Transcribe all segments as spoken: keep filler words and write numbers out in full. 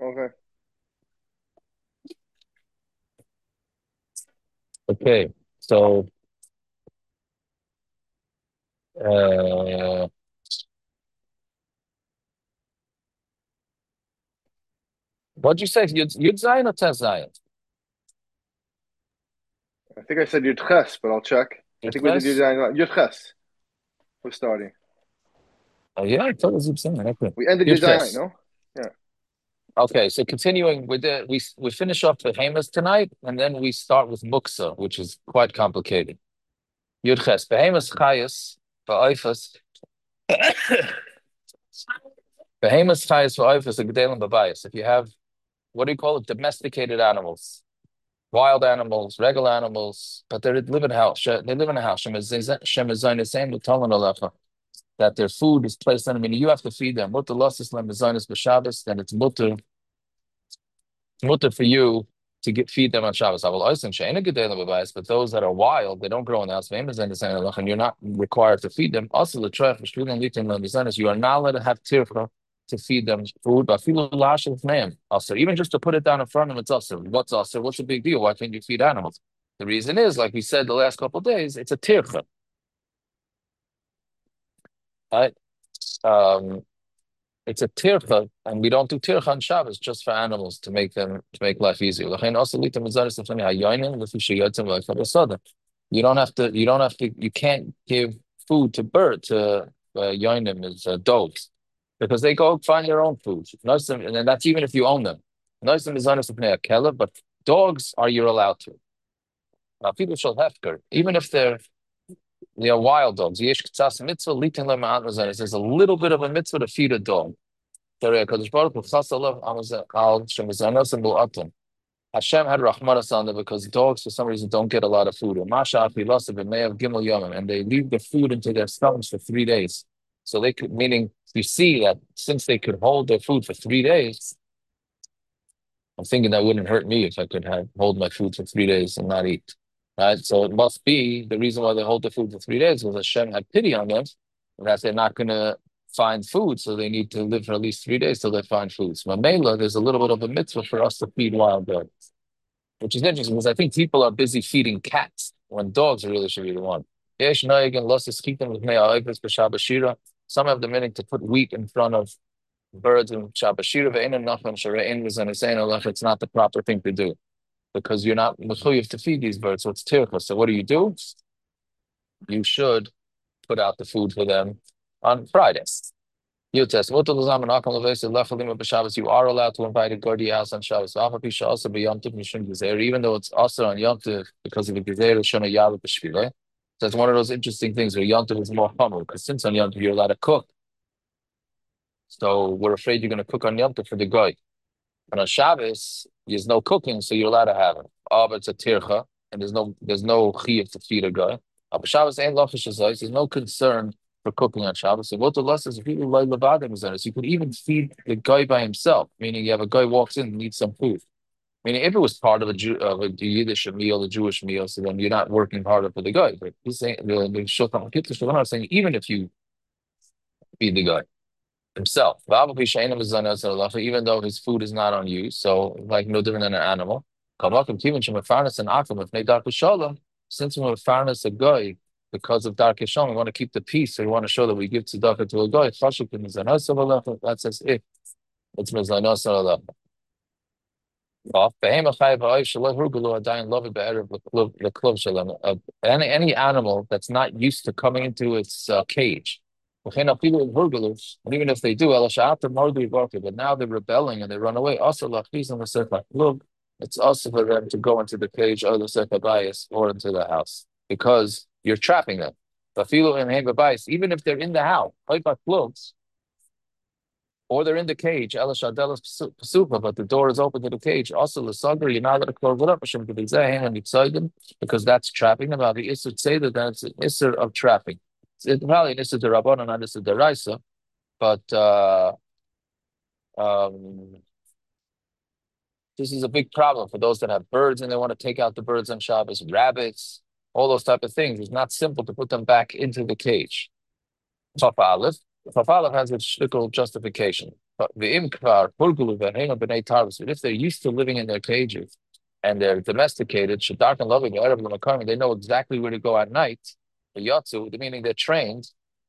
Okay. Okay, so uh, what'd you say? Yud, Yud Zion or Tez Zion? I think I said Yud Ches, but I'll check. I Yud think we did Ches? Yud Yud Ches. We're starting. Oh yeah, I thought it was Yud Zion. Okay, We ended Yud Yud Zayin, Ches. no? Yeah. Okay, so continuing with the we we finish off the Hamas tonight, and then we start with Muksa, which is quite complicated. Yud Ches, Behemoth Chayas, Ba'ifas, Behemoth Chayas, Ba'ifas, and Gedalim Babayas. If you have, what do you call it? Domesticated animals, wild animals, regular animals, but they live in a house. They live in a house. Shem is Shem is Zayin, same with Talmud Alecha, that their food is placed on them. I mean, you have to feed them. Mutter Losses Lem Zayin B'Shabbos, then it's mutter mutter for you to get feed them on Shabbos. I will also She'ena Gedalim Babayas, but those that are wild, they don't grow in the house. Behemoth Zayin Same Alecha, and you're not required to feed them. Also, the Tref, Shtulim Litin Lem Zayin, you are not allowed to have tircha to feed them food, but feel lash of name also, even just to put it down in front of them, it's also what's also what's the big deal? Why can't you feed animals? The reason is, like we said the last couple of days, it's a tircha, right? Um, it's a tircha, and we don't do tircha on Shabbos just for animals to make them to make life easier. L'chein also lita mizaris l'fnei hayonim l'fi sheyotzim v'lechav asada. You don't have to. You don't have to. You can't give food to bird to uh, yoinim is uh, dogs because they go find their own food. Nosim, and then that's even if you own them. Nosim is honest l'fnei hakela, but dogs are you're allowed to. Now people shall hefker, even if they're they are wild dogs. Yesh k'tzas mitzvah litin le'ma'at mazaris. There's a little bit of a mitzvah to feed a dog. Hashem had Rahmanas on them because dogs, for some reason, don't get a lot of food. And Masha it may have Gimel Yomim, and they leave the food into their stomachs for three days. So they could, meaning you see that since they could hold their food for three days, I'm thinking that wouldn't hurt me if I could have hold my food for three days and not eat. Right? So it must be the reason why they hold the food for three days was Hashem had pity on them, and that they're not going to find food, so they need to live for at least three days till they find food. So Mamela, there's a little bit of a mitzvah for us to feed wild dogs, which is interesting because I think people are busy feeding cats when dogs really should be the one. Yesh noyegin los eschitim l'fnei ha'oivos b'Shabbat shira. Some have the meaning to put wheat in front of birds in Shabbat shira ve'ein nachman sherein v'zanesein olach. It's not the proper thing to do because you're not mechuyev to feed these birds, so it's tircha. So what do you do? You should put out the food for them on Fridays. You test. You are allowed to invite a guard to your house on Shabbos. Even though it's also on Yom Tov because of the Gezer Shana Yavah B'Shvile. So it's one of those interesting things where Yom Tov is more humble because since on Yom Tov you're allowed to cook, so we're afraid you're going to cook on Yom Tov for the guy. And on Shabbos, there's no cooking, so you're allowed to have it. Oh, but it's a tircha, and there's no there's no chiyuv to feed a guy. But Shabbos ain't lachish azayis. There's no concern for cooking on Shabbos. So what the loss is, people like levadim is on it. So you could even feed the guy by himself, meaning you have a guy walks in and needs some food. Meaning if it was part of a Jew, of a Yiddish meal, a Jewish meal, so then you're not working harder for the guy. But he's saying the the Shulchan Aruch is saying even if you feed the guy himself. Even though his food is not on you, so like no different than an animal. Since we're farness a guy because of dark Shalom, we want to keep the peace, so we want to show that we give tzedakah to a guy. That says if it's mizlanos alacha. Any any animal that's not used to coming into its uh, cage. And even if they do, but now they're rebelling and they run away. Also, it's also for them to go into the cage or the or into the house because you're trapping them. Even if they're in the house, or they're in the cage, but the door is open to the cage. Also, the sugar, you're not allowed to close it up because that's trapping them. The Isser say that that's an Isser of trapping. It's probably an Isser de Rabbanon, not Isser de Raisa, but uh, um, this is a big problem for those that have birds and they want to take out the birds on Shabbos, rabbits, all those type of things. It's not simple to put them back into the cage. Chaf Aleph. Chaf Aleph has its shtickle justification. the imkvar, purgulu, v'heina b'nei tarvus. But if they're used to living in their cages and they're domesticated, shadark and loving, they know exactly where to go at night. The yatsu, meaning they're trained.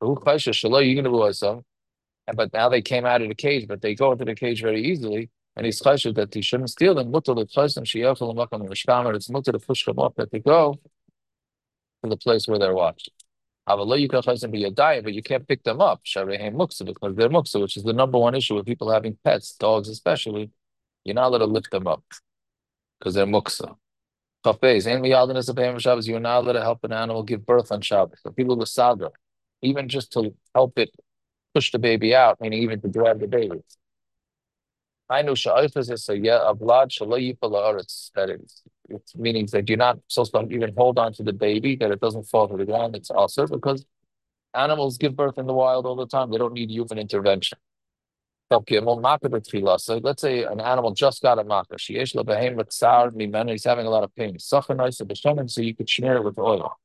But now they came out of the cage, but they go into the cage very easily. And he's chashuv that he shouldn't steal them. Mutter the place and sheyachol l'makam l'shkamer. It's mutter to push them up that they go to the place where they're watched. Avalo you can chashuv be a diet, but you can't pick them up. Sharehem muksa because they're muksa, which is the number one issue with people having pets, dogs especially. You're not allowed to lift them up because they're muksa. Chafez and miyalden is a payment Shabbos. You're not allowed to help an animal give birth on Shabbos. For people with sadra, even just to help it push the baby out, meaning even to grab the baby. I know sha'ifas is a yeah, a blood it's that it's, it's meaning that you're not supposed to even hold on to the baby, that it doesn't fall to the ground. It's also because animals give birth in the wild all the time. They don't need human intervention. So let's say an animal just got a makkah. He's having a lot of pain. So you could smear it with oil.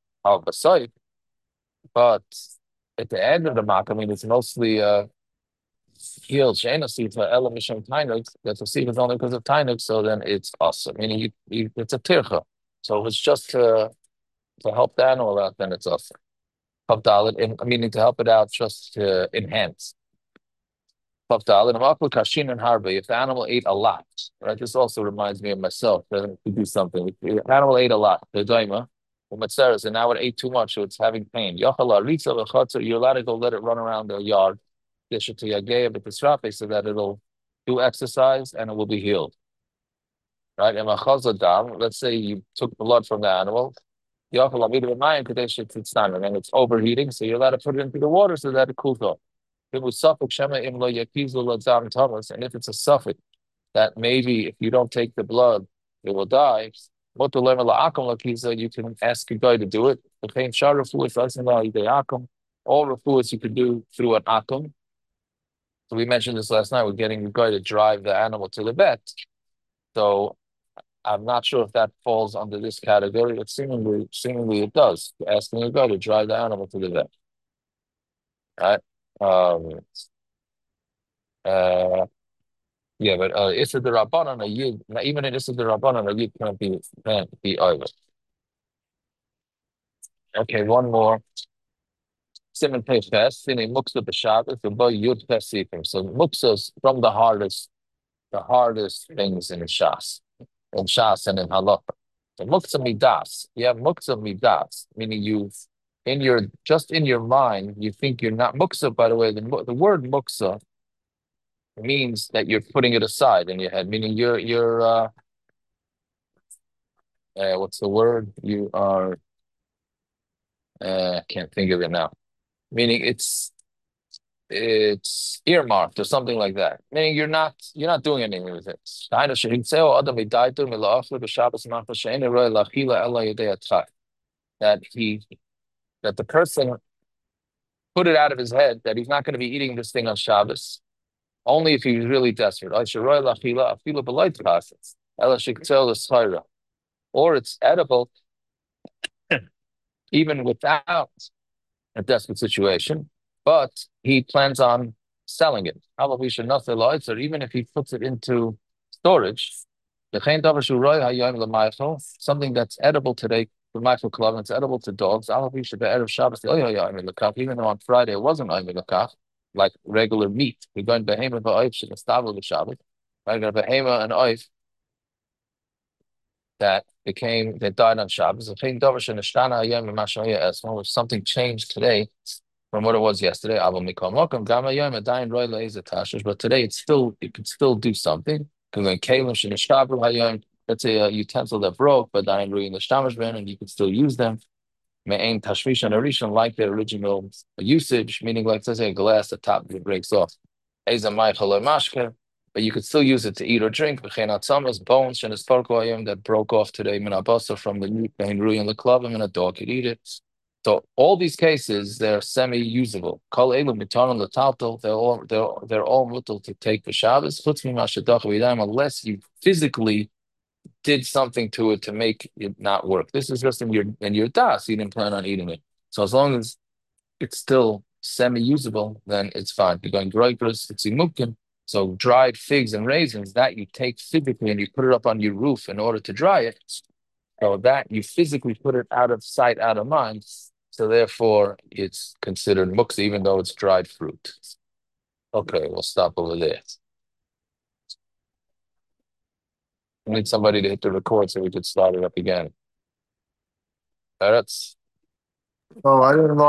But at the end of the makkah, I mean, it's mostly uh, healed. That's a seed is only because of tainuk, so then it's awesome. Meaning you, you, it's a tircha. So if it's just to, to help the animal out, then it's awesome. Meaning to help it out, just to enhance. If the animal ate a lot, right? This also reminds me of myself to do something. If the animal ate a lot, the daima, and now it ate too much, so it's having pain. You're allowed to go let it run around the yard, so that it'll do exercise and it will be healed. Right? Let's say you took blood from the animal, and it's overheating, so you're allowed to put it into the water so that it cools off. And if it's a suffix that maybe if you don't take the blood, it will die, you can ask a guy to do it. All refuahs you can do through an akum. So we mentioned this last night. We're getting a guy to drive the animal to the vet. So I'm not sure if that falls under this category, but seemingly, seemingly it does. Asking a guy to drive the animal to the vet. Right? Um, uh, yeah, but uh, Issa the Rabbanan, a yid, even in Issa the Rabbanan, a yid can't be, can't be over. Okay, one more. Simon Pei Fest, in a Muksa B'Shabbos, the boy Yud Fest Sifrim. So Muksa's from the hardest, the hardest things in Shas, in Shas and in Halakha. So Muksa Midas, you have Muksa Midas, meaning you, in your, just in your mind, you think you're not Muksa, by the way, the, the word Muksa means that you're putting it aside in your head, meaning you're, you're, uh, uh what's the word? You are, uh, I can't think of it now. Meaning it's it's earmarked or something like that. Meaning you're not you're not doing anything with it. That he that the person put it out of his head that he's not going to be eating this thing on Shabbos, only if he's really desperate. Or it's edible even without a desperate situation, but he plans on selling it. Or even if he puts it into storage, something that's edible today for Michael Club, it's edible to dogs. Even though on Friday it wasn't like regular meat. We're going behemoth the Shabbat. Right, a behemoth and oif that became that died on Shabbos. If something changed today from what it was yesterday, but today it's still you can still do something. Let's say a utensil that broke, but and you can still use them. Like the original usage, meaning like let's say a glass, the top breaks off. But you could still use it to eat or drink. Bones that broke off today from the meat and the club, and a dog could eat it. So all these cases, they're semi-usable. They're all they're they're all mutal to take for Shabbos. Unless you physically did something to it to make it not work. This is just in your in your das. You didn't plan on eating it. So as long as it's still semi-usable, then it's fine. You're going great, it's imukin. So dried figs and raisins, that you take physically and you put it up on your roof in order to dry it. So that you physically put it out of sight, out of mind. So therefore, it's considered muktzah, even though it's dried fruit. Okay, we'll stop over there. We need somebody to hit the record so we could start it up again. That's. Oh, I didn't